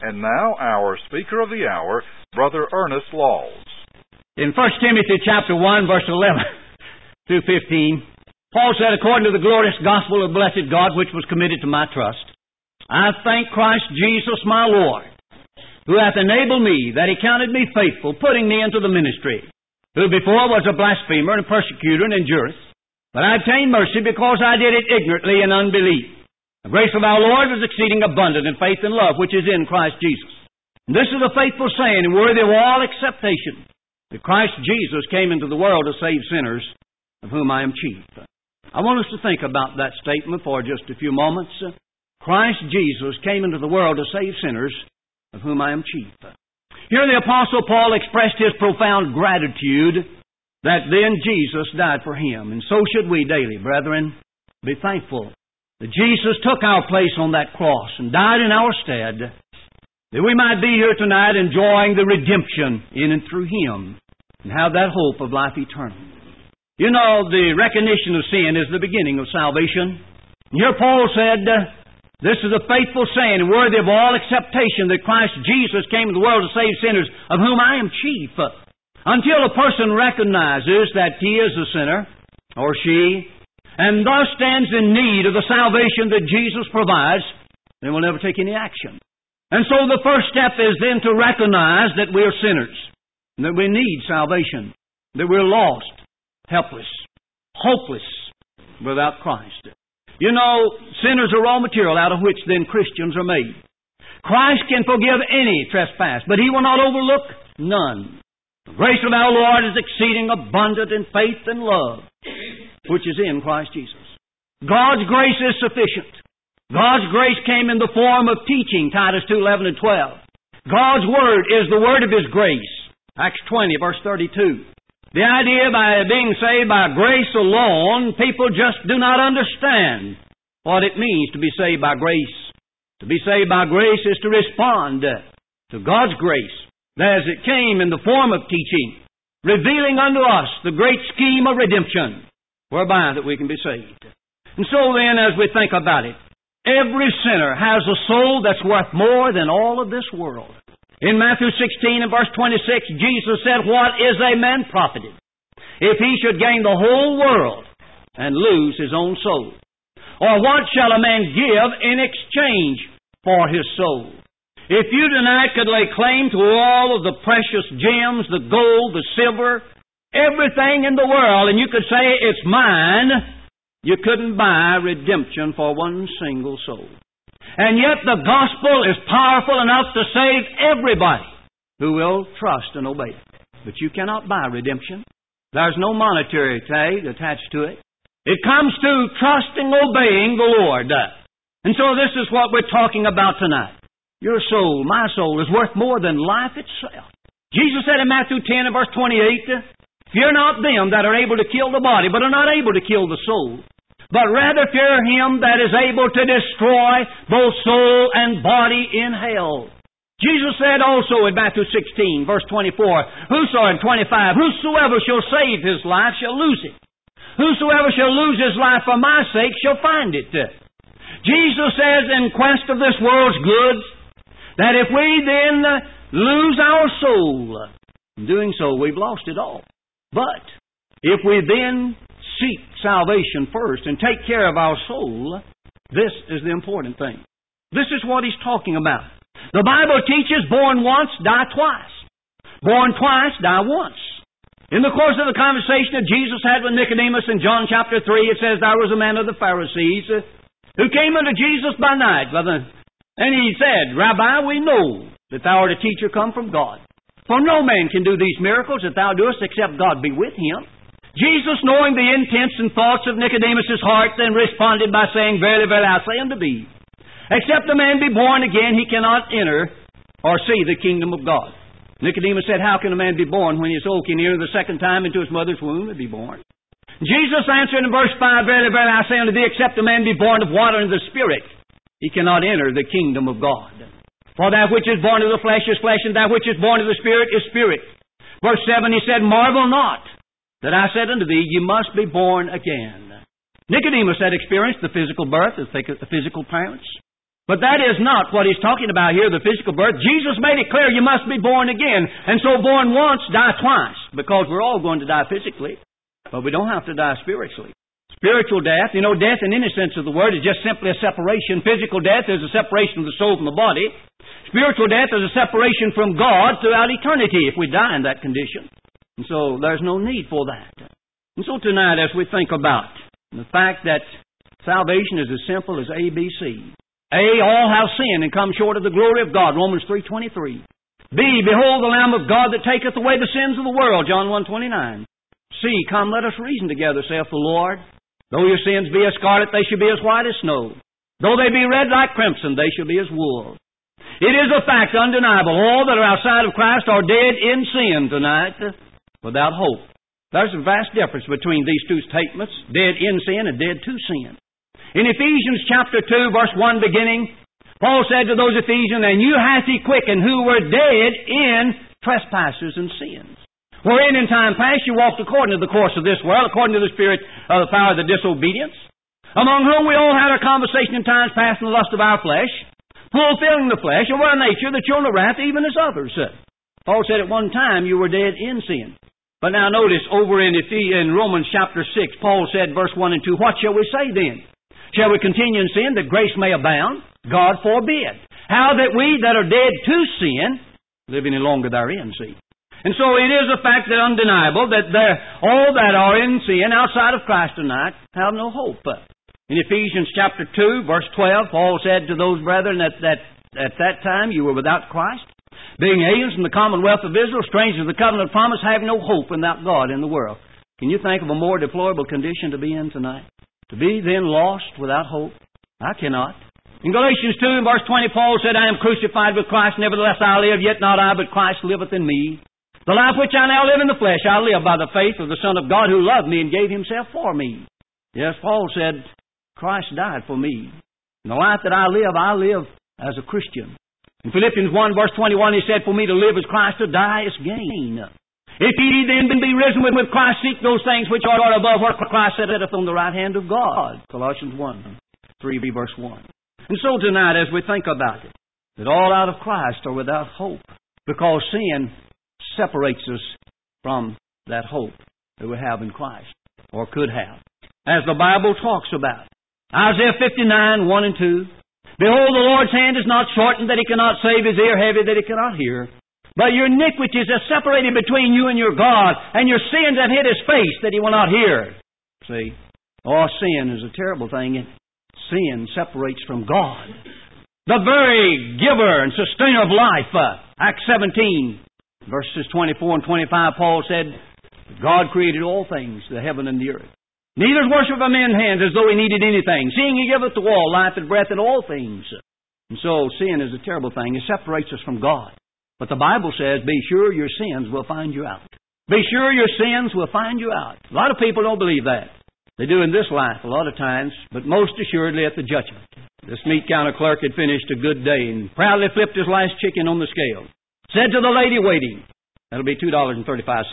And now our speaker of the hour, Brother Ernest Laws. In 1 Timothy chapter 1, verse 11 through 15, Paul said, according to the glorious gospel of blessed God, which was committed to my trust, I thank Christ Jesus my Lord, who hath enabled me, that he counted me faithful, putting me into the ministry, who before was a blasphemer and a persecutor and injurious, but I obtained mercy because I did it ignorantly in unbelief. The grace of our Lord was exceeding abundant in faith and love, which is in Christ Jesus. And this is a faithful saying, and worthy of all acceptation, that Christ Jesus came into the world to save sinners, of whom I am chief. I want us to think about that statement for just a few moments. Christ Jesus came into the world to save sinners, of whom I am chief. Here the Apostle Paul expressed his profound gratitude that then Jesus died for him. And so should we daily, brethren, be thankful that Jesus took our place on that cross and died in our stead, that we might be here tonight enjoying the redemption in and through Him and have that hope of life eternal. You know, the recognition of sin is the beginning of salvation. And here Paul said, this is a faithful saying and worthy of all acceptation that Christ Jesus came into the world to save sinners, of whom I am chief. Until a person recognizes that he is a sinner, or she, and thus stands in need of the salvation that Jesus provides, they will never take any action. And so the first step is then to recognize that we are sinners, and that we need salvation, that we're lost, helpless, hopeless without Christ. You know, sinners are raw material out of which then Christians are made. Christ can forgive any trespass, but He will not overlook none. The grace of our Lord is exceeding abundant in faith and love, which is in Christ Jesus. God's grace is sufficient. God's grace came in the form of teaching, Titus 2:11 and 12. God's Word is the Word of His grace, Acts 20, verse 32. The idea by being saved by grace alone, people just do not understand what it means to be saved by grace. To be saved by grace is to respond to God's grace as it came in the form of teaching, revealing unto us the great scheme of redemption, whereby that we can be saved. And so then, as we think about it, every sinner has a soul that's worth more than all of this world. In Matthew 16 and verse 26, Jesus said, what is a man profited if he should gain the whole world and lose his own soul? Or what shall a man give in exchange for his soul? If you tonight could lay claim to all of the precious gems, the gold, the silver, everything in the world, and you could say, it's mine, you couldn't buy redemption for one single soul. And yet the gospel is powerful enough to save everybody who will trust and obey it. But you cannot buy redemption. There's no monetary tag attached to it. It comes to trusting, obeying the Lord. And so this is what we're talking about tonight. Your soul, my soul, is worth more than life itself. Jesus said in Matthew 10 and verse 28, fear not them that are able to kill the body, but are not able to kill the soul, but rather fear Him that is able to destroy both soul and body in hell. Jesus said also in Matthew 16, verse 24, and 25, whosoever shall save his life shall lose it. Whosoever shall lose his life for my sake shall find it. Jesus says in quest of this world's goods, that if we then lose our soul, in doing so we've lost it all. But if we then seek salvation first and take care of our soul, this is the important thing. This is what He's talking about. The Bible teaches, born once, die twice. Born twice, die once. In the course of the conversation that Jesus had with Nicodemus in John chapter 3, it says, there was a man of the Pharisees who came unto Jesus by night, and he said, Rabbi, we know that thou art a teacher come from God. For no man can do these miracles that thou doest except God be with him. Jesus, knowing the intents and thoughts of Nicodemus' heart, then responded by saying, verily, verily, I say unto thee, except a man be born again, he cannot enter or see the kingdom of God. Nicodemus said, how can a man be born when he is old? Can he enter the second time into his mother's womb and be born? Jesus answered in verse 5, verily, verily, I say unto thee, except a man be born of water and the Spirit, he cannot enter the kingdom of God. For that which is born of the flesh is flesh, and that which is born of the Spirit is spirit. Verse 7, he said, marvel not that I said unto thee, you must be born again. Nicodemus had experienced the physical birth of the physical parents. But that is not what He's talking about here, the physical birth. Jesus made it clear you must be born again. And so born once, die twice. Because we're all going to die physically. But we don't have to die spiritually. Spiritual death, death in any sense of the word is just simply a separation. Physical death is a separation of the soul from the body. Spiritual death is a separation from God throughout eternity if we die in that condition. And so there's no need for that. And so tonight, as we think about the fact that salvation is as simple as ABC. A, all have sinned and come short of the glory of God, Romans 3:23. B, behold the Lamb of God that taketh away the sins of the world, John 1:29. C, come let us reason together, saith the Lord. Though your sins be as scarlet, they shall be as white as snow. Though they be red like crimson, they shall be as wool. It is a fact undeniable. All that are outside of Christ are dead in sin tonight, without hope. There's a vast difference between these two statements, dead in sin and dead to sin. In Ephesians chapter 2, verse 1 beginning, Paul said to those Ephesians, And you hath He quickened who were dead in trespasses and sins. Wherein in time past you walked according to the course of this world, according to the spirit of the power of the disobedience, among whom we all had our conversation in times past in the lust of our flesh, fulfilling the flesh, and were a nature the children of wrath, even as others. Paul said at one time you were dead in sin. But now notice over in Romans chapter 6, Paul said, verse 1 and 2, What shall we say then? Shall we continue in sin that grace may abound? God forbid. How that we that are dead to sin live any longer therein, see. And so it is a fact that undeniable that all that are in sin outside of Christ tonight have no hope. In Ephesians chapter 2, verse 12, Paul said to those brethren that at that time you were without Christ, being aliens from the commonwealth of Israel, strangers of the covenant of promise, have no hope without God in the world. Can you think of a more deplorable condition to be in tonight? To be then lost without hope? I cannot. In Galatians 2, verse 20, Paul said, I am crucified with Christ, nevertheless I live, yet not I, but Christ liveth in me. The life which I now live in the flesh, I live by the faith of the Son of God who loved me and gave Himself for me. Yes, Paul said, Christ died for me. And the life that I live as a Christian. In Philippians 1, verse 21, he said, For me to live is Christ, to die is gain. If ye then be risen with Christ, seek those things which are above where Christ sitteth on the right hand of God. Colossians 1, 3, verse 1. And so tonight, as we think about it, that all out of Christ are without hope, because sin separates us from that hope that we have in Christ, or could have. As the Bible talks about. Isaiah 59, 1 and 2. Behold, the Lord's hand is not shortened that He cannot save, His ear heavy that He cannot hear. But your iniquities are separated between you and your God, and your sins have hid His face that He will not hear. See? Oh, sin is a terrible thing. Sin separates from God. The very giver and sustainer of life. Acts 17, verses 24 and 25, Paul said, God created all things, the heaven and the earth. Neither is worship of men's hands as though He needed anything, seeing He giveth to all life and breath and all things. And so sin is a terrible thing. It separates us from God. But the Bible says, be sure your sins will find you out. Be sure your sins will find you out. A lot of people don't believe that. They do in this life a lot of times, but most assuredly at the judgment. This meat counter clerk had finished a good day and proudly flipped his last chicken on the scale. Said to the lady waiting, that'll be $2.35.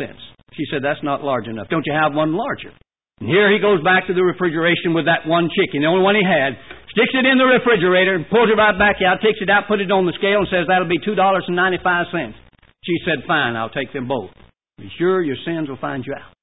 She said, that's not large enough. Don't you have one larger? And here he goes back to the refrigeration with that one chicken, the only one he had, sticks it in the refrigerator, pulls it right back out, takes it out, put it on the scale, and says, that'll be $2.95. She said, fine, I'll take them both. Be sure your sins will find you out.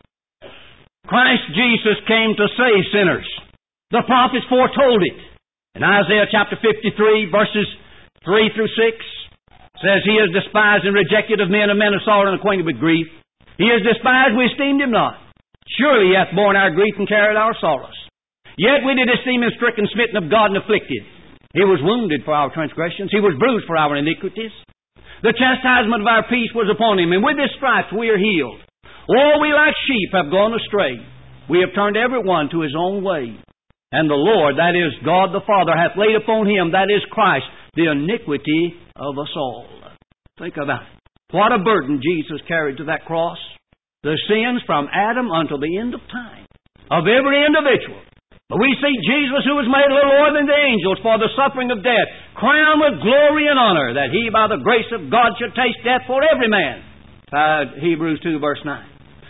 Christ Jesus came to save sinners. The prophets foretold it. In Isaiah chapter 53, verses 3 through 6, says, He is despised and rejected of men, and men of sorrow and acquainted with grief. He is despised, we esteemed Him not. Surely He hath borne our grief and carried our sorrows. Yet we did esteem Him stricken, smitten of God, and afflicted. He was wounded for our transgressions. He was bruised for our iniquities. The chastisement of our peace was upon Him, and with His stripes we are healed. All we like sheep have gone astray. We have turned every one to his own way. And the Lord, that is God the Father, hath laid upon Him, that is Christ, the iniquity of us all. Think about it. What a burden Jesus carried to that cross. The sins from Adam until the end of time, of every individual. But we see Jesus, who was made a little lower than the angels for the suffering of death, crowned with glory and honor, that He by the grace of God should taste death for every man. Hebrews 2 verse 9.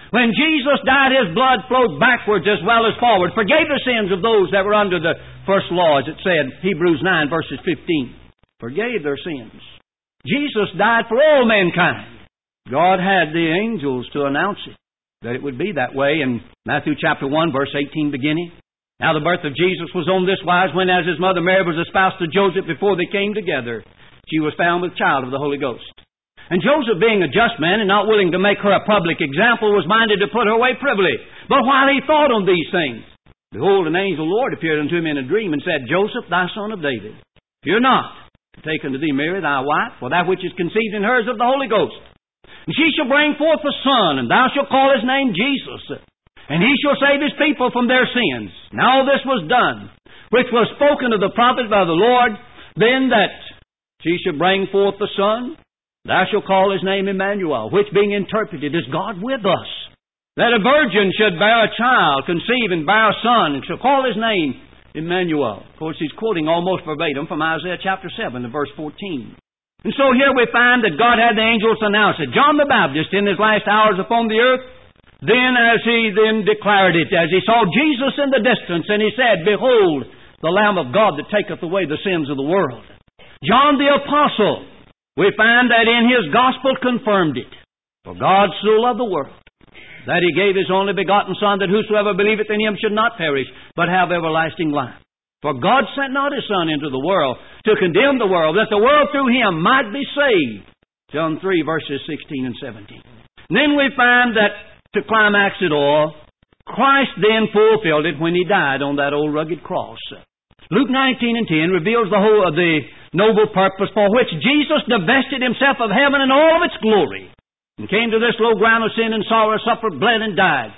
When Jesus died, His blood flowed backwards as well as forward, forgave the sins of those that were under the first law, as it said, Hebrews 9, verses 15. Forgave their sins. Jesus died for all mankind. God had the angels to announce it, that it would be that way in Matthew chapter 1, verse 18 beginning. Now the birth of Jesus was on this wise, when as His mother Mary was espoused to Joseph before they came together, she was found with child of the Holy Ghost. And Joseph, being a just man and not willing to make her a public example, was minded to put her away privily. But while he thought on these things, behold, an angel of the Lord appeared unto him in a dream, and said, Joseph, thy son of David, fear not to take unto thee Mary thy wife, for that which is conceived in her is of the Holy Ghost. And she shall bring forth a son, and thou shalt call his name Jesus. And he shall save his people from their sins. Now this was done, which was spoken of the prophet by the Lord, then that she should bring forth the son. Thou shalt call his name Emmanuel, which being interpreted is God with us. That a virgin should bear a child, conceive and bear a son, and shall call his name Emmanuel. Of course, he's quoting almost verbatim from Isaiah chapter 7 and verse 14. And so here we find that God had the angels announce it. John the Baptist, in his last hours upon the earth, then as he then declared it, as he saw Jesus in the distance, and he said, Behold, the Lamb of God that taketh away the sins of the world. John the Apostle, we find that in his gospel confirmed it. For God so loved the world, that He gave His only begotten Son, that whosoever believeth in Him should not perish, but have everlasting life. For God sent not His Son into the world to condemn the world, that the world through Him might be saved. John 3, verses 16 and 17. And then we find that to climax it all, Christ then fulfilled it when He died on that old rugged cross. Luke 19 and 10 reveals the whole of the noble purpose for which Jesus divested Himself of heaven and all of its glory, and came to this low ground of sin and sorrow, suffered, bled, and died.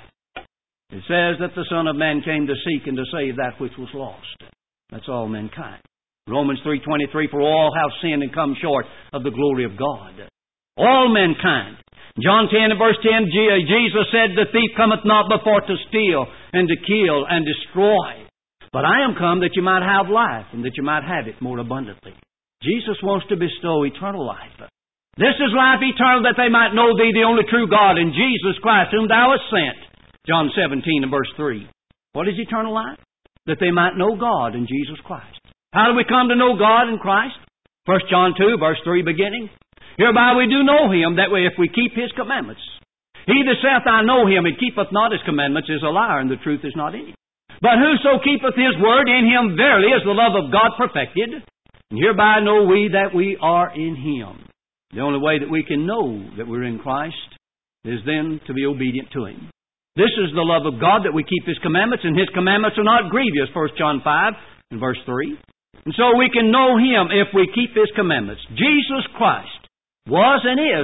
It says that the Son of Man came to seek and to save that which was lost. That's all mankind. Romans 3:23, for all have sinned and come short of the glory of God. All mankind. John 10 and verse 10, Jesus said, the thief cometh not but for to steal and to kill and destroy. But I am come that you might have life, and that you might have it more abundantly. Jesus wants to bestow eternal life. This is life eternal, that they might know Thee, the only true God, and Jesus Christ, whom Thou hast sent. John 17 and verse 3. What is eternal life? That they might know God and Jesus Christ. How do we come to know God and Christ? 1 John 2, verse 3 beginning. Hereby we do know Him, that way if we keep His commandments. He that saith, I know Him, and keepeth not His commandments, is a liar, and the truth is not in him. But whoso keepeth His word, in him verily is the love of God perfected. And hereby know we that we are in Him. The only way that we can know that we're in Christ is then to be obedient to Him. This is the love of God, that we keep His commandments, and His commandments are not grievous, 1 John 5 and verse 3. And so we can know Him if we keep His commandments. Jesus Christ was and is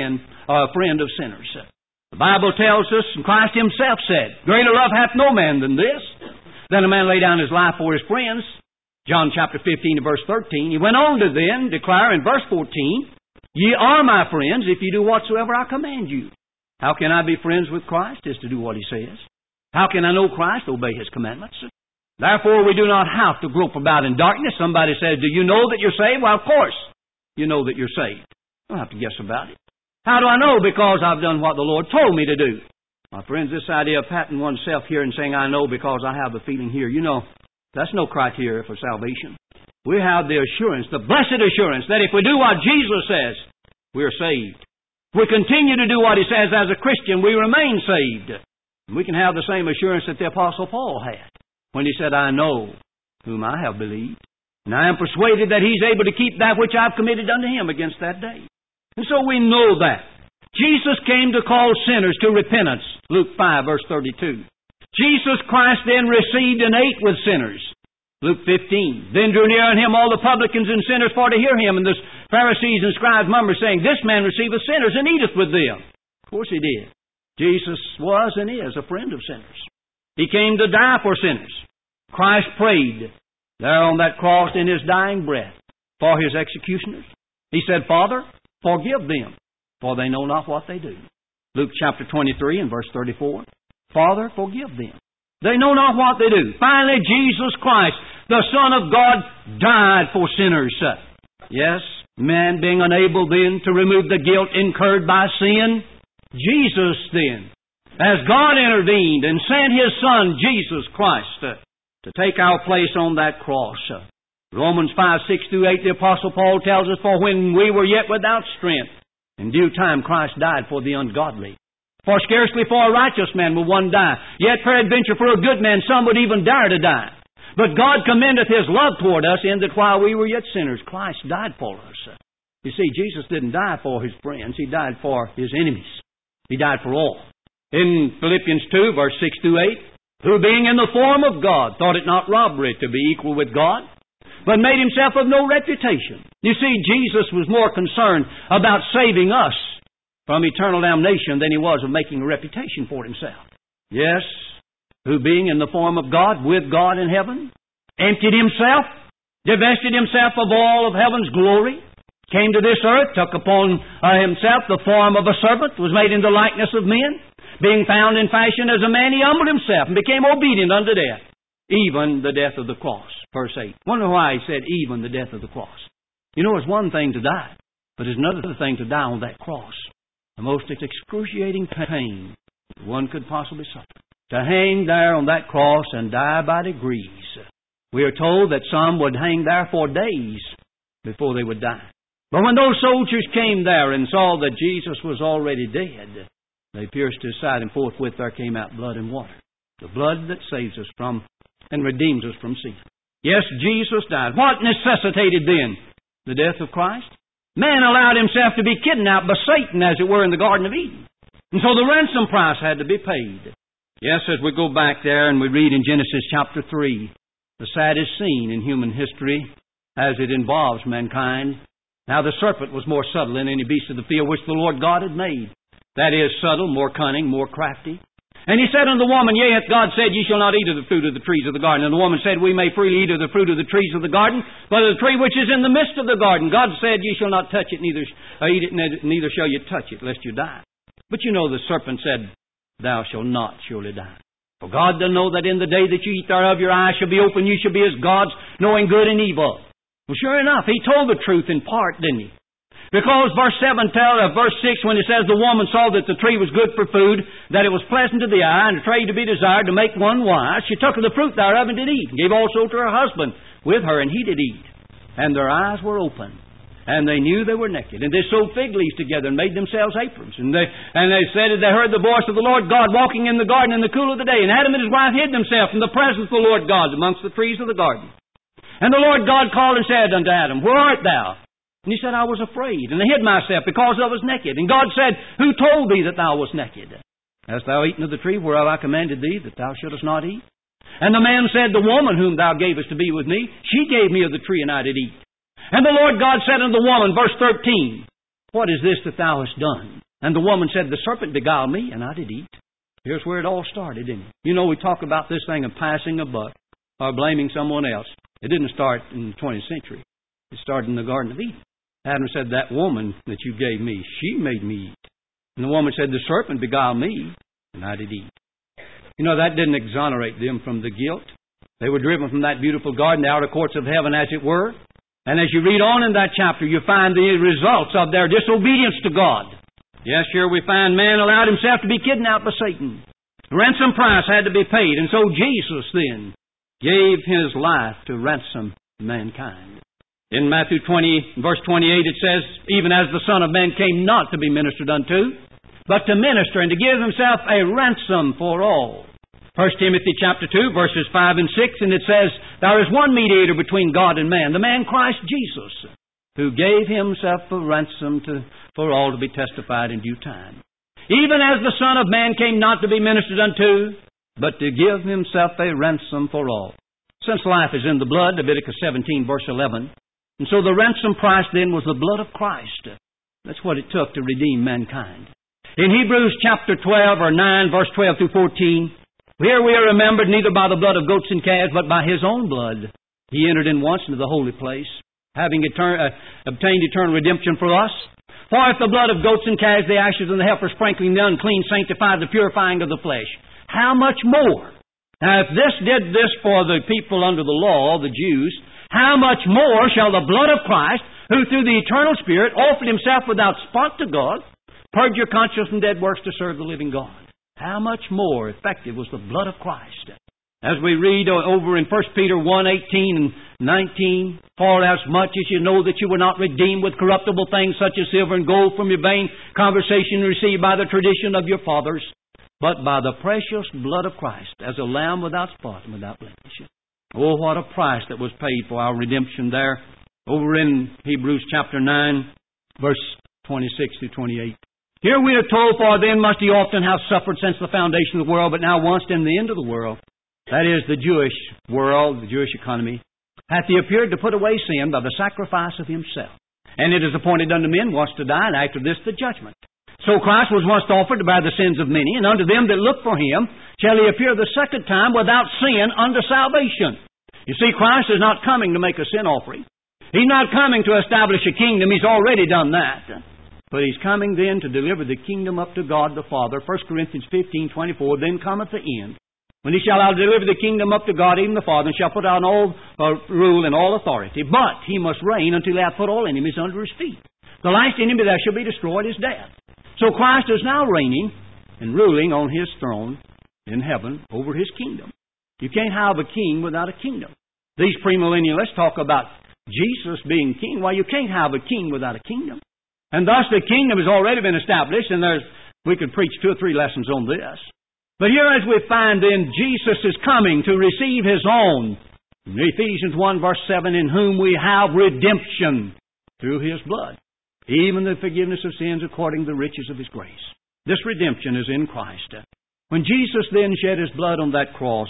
a friend of sinners. The Bible tells us, and Christ Himself said, greater love hath no man than this, that a man lay down his life for his friends. John chapter 15 and verse 13. He went on to then declare in verse 14, Ye are my friends if you do whatsoever I command you. How can I be friends with Christ? Is to do what He says. How can I know Christ? Obey His commandments. Therefore we do not have to grope about in darkness. Somebody says, do you know that you're saved? Well, of course you know that you're saved. You don't have to guess about it. How do I know? Because I've done what the Lord told me to do. My friends, this idea of patting oneself here and saying, I know because I have a feeling here, that's no criteria for salvation. We have the assurance, the blessed assurance, that if we do what Jesus says, we're saved. If we continue to do what He says as a Christian, we remain saved. And we can have the same assurance that the Apostle Paul had when he said, I know whom I have believed, and I am persuaded that He's able to keep that which I've committed unto Him against that day. And so we know that. Jesus came to call sinners to repentance. Luke 5, verse 32. Jesus Christ then received and ate with sinners. Luke 15. Then drew near unto Him all the publicans and sinners for to hear Him. And the Pharisees and scribes murmured, saying, This man receiveth sinners and eateth with them. Of course He did. Jesus was and is a friend of sinners. He came to die for sinners. Christ prayed there on that cross in His dying breath for His executioners. He said, Father, forgive them, for they know not what they do. Luke chapter 23 and verse 34. Father, forgive them. They know not what they do. Finally, Jesus Christ, the Son of God, died for sinners. Yes, man being unable then to remove the guilt incurred by sin, Jesus then as God intervened and sent His Son, Jesus Christ, to take our place on that cross. Romans 5:6-8, the Apostle Paul tells us, "For when we were yet without strength, in due time Christ died for the ungodly. For scarcely for a righteous man will one die, yet peradventure for a good man some would even dare to die. But God commendeth His love toward us, in that while we were yet sinners, Christ died for us." You see, Jesus didn't die for His friends. He died for His enemies. He died for all. In Philippians 2, verse 6-8, "Who being in the form of God, thought it not robbery to be equal with God, but made Himself of no reputation." You see, Jesus was more concerned about saving us from eternal damnation than He was of making a reputation for Himself. Yes, who being in the form of God, with God in heaven, emptied Himself, divested Himself of all of heaven's glory, came to this earth, took upon Himself the form of a servant, was made in the likeness of men. Being found in fashion as a man, He humbled Himself and became obedient unto death, even the death of the cross. Verse 8. Wonder why He said, even the death of the cross. You know, it's one thing to die, but it's another thing to die on that cross. The most excruciating pain one could possibly suffer. To hang there on that cross and die by degrees. We are told that some would hang there for days before they would die. But when those soldiers came there and saw that Jesus was already dead, they pierced His side, and forthwith there came out blood and water. The blood that saves us from and redeems us from sin. Yes, Jesus died. What necessitated then the death of Christ? Man allowed himself to be kidnapped by Satan, as it were, in the Garden of Eden. And so the ransom price had to be paid. Yes, as we go back there and we read in Genesis chapter 3, the saddest scene in human history as it involves mankind. Now the serpent was more subtle than any beast of the field which the Lord God had made. That is, subtle, more cunning, more crafty. And he said unto the woman, Yea, hath God said, Ye shall not eat of the fruit of the trees of the garden. And the woman said, We may freely eat of the fruit of the trees of the garden, but of the tree which is in the midst of the garden, God said, Ye shall not touch it, neither eat it, neither shall you touch it, lest you die. But you know the serpent said, Thou shalt not surely die. For God doth know that in the day that you eat thereof, your eyes shall be open, you shall be as gods, knowing good and evil. Well, sure enough, he told the truth in part, didn't he? Because verse 6, when it says the woman saw that the tree was good for food, that it was pleasant to the eye, and a tree to be desired to make one wise, she took of the fruit thereof and did eat, and gave also to her husband with her, and he did eat. And their eyes were open, and they knew they were naked. And they sewed fig leaves together and made themselves aprons. And they said that they heard the voice of the Lord God walking in the garden in the cool of the day. And Adam and his wife hid themselves from the presence of the Lord God amongst the trees of the garden. And the Lord God called and said unto Adam, Where art thou? And he said, I was afraid, and I hid myself because I was naked. And God said, Who told thee that thou wast naked? Hast thou eaten of the tree whereof I commanded thee that thou shouldest not eat? And the man said, The woman whom thou gavest to be with me, she gave me of the tree, and I did eat. And the Lord God said unto the woman, verse 13, What is this that thou hast done? And the woman said, The serpent beguiled me, and I did eat. Here's where it all started, didn't it? You know, we talk about this thing of passing a buck or blaming someone else. It didn't start in the 20th century. It started in the Garden of Eden. Adam said, That woman that you gave me, she made me eat. And the woman said, The serpent beguiled me, and I did eat. You know, that didn't exonerate them from the guilt. They were driven from that beautiful garden, the outer courts of heaven, as it were. And as you read on in that chapter, you find the results of their disobedience to God. Yes, here we find man allowed himself to be kidnapped by Satan. The ransom price had to be paid, and so Jesus then gave His life to ransom mankind. In Matthew 20, verse 28, it says, Even as the Son of Man came not to be ministered unto, but to minister and to give Himself a ransom for all. 1 Timothy chapter 2, verses 5 and 6, and it says, There is one mediator between God and man, the man Christ Jesus, who gave Himself a ransom for all to be testified in due time. Even as the Son of Man came not to be ministered unto, but to give Himself a ransom for all. Since life is in the blood, Leviticus 17, verse 11, and so the ransom price then was the blood of Christ. That's what it took to redeem mankind. In Hebrews chapter 12 or 9, verse 12 through 14, here we are remembered neither by the blood of goats and calves, but by His own blood. He entered in once into the holy place, having obtained eternal redemption for us. For if the blood of goats and calves, the ashes and the heifer sprinkling the unclean, sanctified the purifying of the flesh, how much more? Now if this did this for the people under the law, the Jews, how much more shall the blood of Christ, who through the eternal Spirit offered Himself without spot to God, purge your conscience from dead works to serve the living God? how much more effective was the blood of Christ? As we read over in 1 Peter 1:18 and 19, for as much as you know that you were not redeemed with corruptible things such as silver and gold from your vain conversation received by the tradition of your fathers, but by the precious blood of Christ, as a lamb without spot and without blemish. Oh, what a price that was paid for our redemption there. Over in Hebrews chapter 9, verse 26 to 28. Here we are told, for then must he often have suffered since the foundation of the world, but now once in the end of the world, that is the Jewish world, the Jewish economy, hath he appeared to put away sin by the sacrifice of himself. And it is appointed unto men once to die, and after this the judgment. So Christ was once offered to bear the sins of many, and unto them that look for him shall he appear the second time without sin unto salvation. You see, Christ is not coming to make a sin offering. He's not coming to establish a kingdom. He's already done that. But he's coming then to deliver the kingdom up to God the Father. 1 Corinthians 15:24, then cometh the end, when he shall deliver the kingdom up to God, even the Father, and shall put on all rule and all authority. But he must reign until he hath put all enemies under his feet. The last enemy that shall be destroyed is death. So Christ is now reigning and ruling on his throne in heaven over his kingdom. You can't have a king without a kingdom. These premillennialists talk about Jesus being king. Well, you can't have a king without a kingdom. And thus the kingdom has already been established, and we could preach 2 or 3 lessons on this. But here as we find then, Jesus is coming to receive his own. In Ephesians 1 verse 7, in whom we have redemption through his blood, even the forgiveness of sins according to the riches of his grace. This redemption is in Christ. When Jesus then shed his blood on that cross,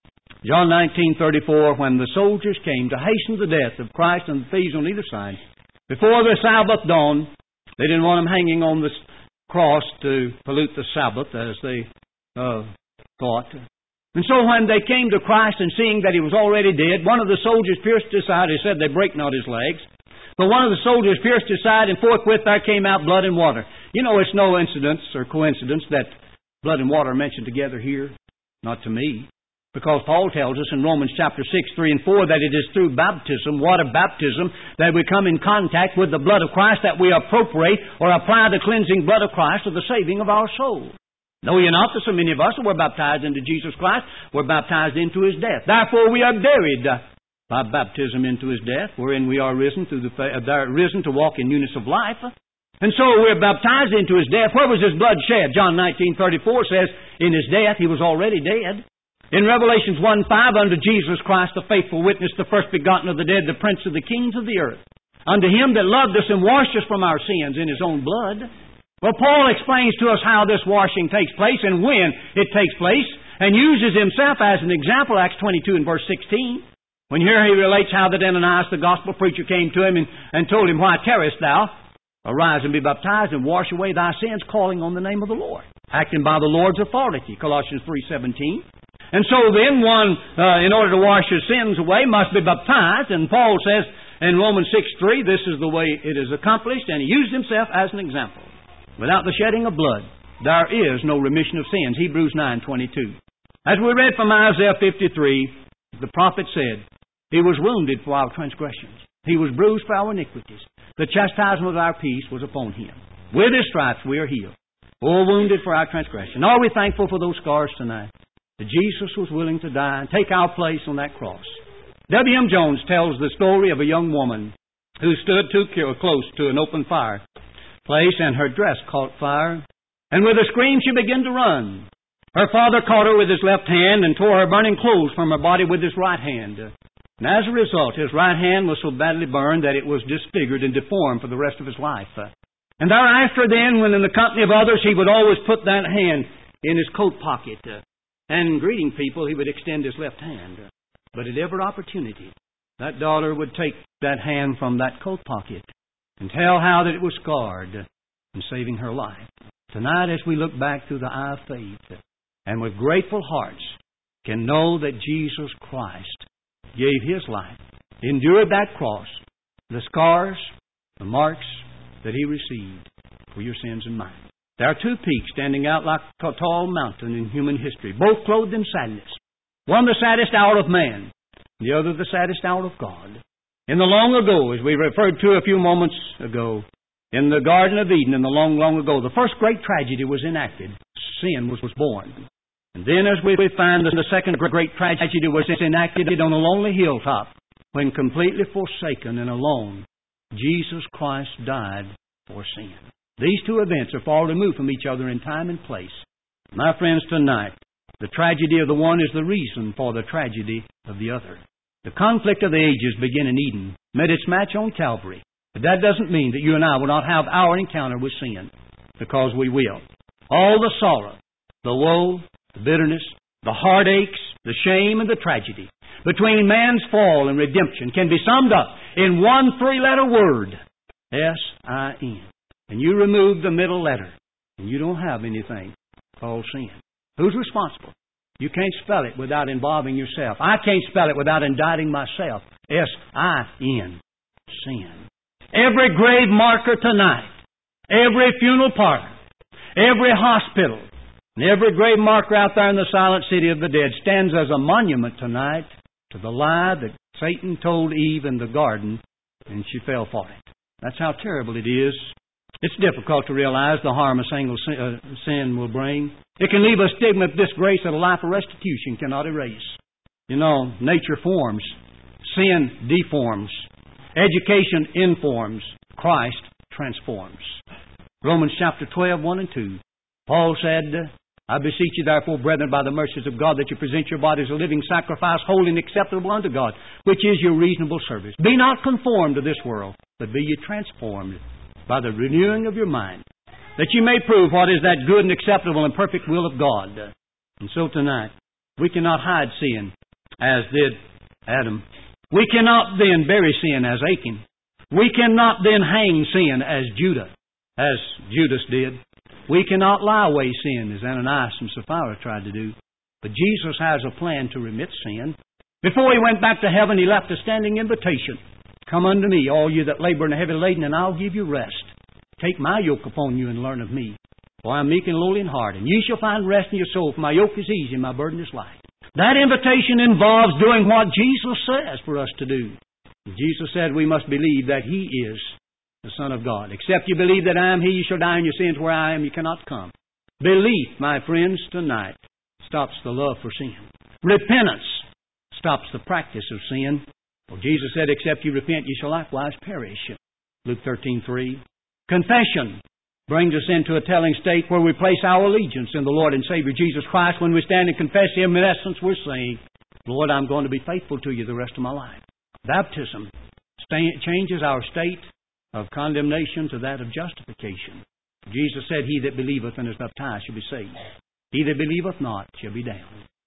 John 19:34, when the soldiers came to hasten the death of Christ and the thieves on either side, before the Sabbath dawned, they didn't want him hanging on the cross to pollute the Sabbath, as they thought. And so when they came to Christ and seeing that he was already dead, one of the soldiers pierced his side. He said they break not his legs. But one of the soldiers pierced his side, and forthwith there came out blood and water. You know, it's no incidence or coincidence that blood and water are mentioned together here. Not to me. Because Paul tells us in Romans chapter 6, 3 and 4 that it is through baptism, water baptism, that we come in contact with the blood of Christ, that we appropriate or apply the cleansing blood of Christ to the saving of our soul. Know ye not that so many of us who were baptized into Jesus Christ were baptized into his death? Therefore we are buried by baptism into his death, wherein we are risen to walk in newness of life. And so we're baptized into his death. Where was his blood shed? John 19:34 says, in his death he was already dead. In Revelations 1:5, unto Jesus Christ, the faithful witness, the first begotten of the dead, the prince of the kings of the earth. Unto him that loved us and washed us from our sins in his own blood. Well, Paul explains to us how this washing takes place and when it takes place, and uses himself as an example, Acts 22 and verse 16. When here he relates how that Ananias, the gospel preacher, came to him and told him, why tarriest thou? Arise and be baptized and wash away thy sins, calling on the name of the Lord. Acting by the Lord's authority, Colossians 3:17. And so then one, in order to wash his sins away, must be baptized. And Paul says in Romans 6:3, this is the way it is accomplished. And he used himself as an example. Without the shedding of blood, there is no remission of sins. Hebrews 9:22. As we read from Isaiah 53, the prophet said, he was wounded for our transgressions. He was bruised for our iniquities. The chastisement of our peace was upon him. With his stripes we are healed. Or wounded for our transgression. Are we thankful for those scars tonight? That Jesus was willing to die and take our place on that cross. W.M. Jones tells the story of a young woman who stood too close to an open fire place, and her dress caught fire. And with a scream she began to run. Her father caught her with his left hand and tore her burning clothes from her body with his right hand. And as a result, his right hand was so badly burned that it was disfigured and deformed for the rest of his life. And thereafter then, when in the company of others, he would always put that hand in his coat pocket. And greeting people, he would extend his left hand. But at every opportunity, that daughter would take that hand from that coat pocket and tell how that it was scarred in saving her life. Tonight, as we look back through the eye of faith, and with grateful hearts, can know that Jesus Christ gave his life, endured that cross, the scars, the marks that he received for your sins and mine. There are two peaks standing out like a tall mountain in human history, both clothed in sadness. One the saddest hour of man, the other the saddest hour of God. In the long ago, as we referred to a few moments ago, in the Garden of Eden in the long, long ago, the first great tragedy was enacted. sin was born. And then as we find the second great tragedy was enacted on a lonely hilltop, when completely forsaken and alone, Jesus Christ died for sin. These two events are far removed from each other in time and place. My friends, tonight, the tragedy of the one is the reason for the tragedy of the other. The conflict of the ages began in Eden, met its match on Calvary. But that doesn't mean that you and I will not have our encounter with sin, because we will. All the sorrow, the woe, the bitterness, the heartaches, the shame, and the tragedy between man's fall and redemption can be summed up in one three-letter word, S-I-N. And you remove the middle letter, and you don't have anything called sin. Who's responsible? You can't spell it without involving yourself. I can't spell it without indicting myself. S-I-N. Sin. Every grave marker tonight, every funeral parlor, every hospital, and every grave marker out there in the silent city of the dead stands as a monument tonight to the lie that Satan told Eve in the garden, and she fell for it. That's how terrible it is. It's difficult to realize the harm a single sin will bring. It can leave a stigma of disgrace that a life of restitution cannot erase. You know, nature forms, sin deforms, education informs, Christ transforms. Romans chapter 12, 1 and 2. Paul said, I beseech you therefore, brethren, by the mercies of God, that you present your bodies a living sacrifice, holy and acceptable unto God, which is your reasonable service. Be not conformed to this world, but be ye transformed by the renewing of your mind, that you may prove what is that good and acceptable and perfect will of God. And so tonight, we cannot hide sin as did Adam. We cannot then bury sin as Achan. We cannot then hang sin as Judas did. We cannot lie away sin as Ananias and Sapphira tried to do. But Jesus has a plan to remit sin. Before He went back to heaven, He left a standing invitation. Come unto me, all you that labor and are heavy laden, and I'll give you rest. Take my yoke upon you and learn of me. For I am meek and lowly in heart, and ye shall find rest in your soul, for my yoke is easy and my burden is light. That invitation involves doing what Jesus says for us to do. Jesus said we must believe that He is the Son of God. Except you believe that I am He, you shall die in your sins. Where I am, you cannot come. Belief, my friends, tonight stops the love for sin. Repentance stops the practice of sin. For Jesus said, except you repent, you shall likewise perish. Luke 13:3. Confession brings us into a telling state where we place our allegiance in the Lord and Savior Jesus Christ. When we stand and confess Him, in essence, we're saying, Lord, I'm going to be faithful to you the rest of my life. Baptism changes our state of condemnation to that of justification. Jesus said, he that believeth and is baptized shall be saved. He that believeth not shall be damned.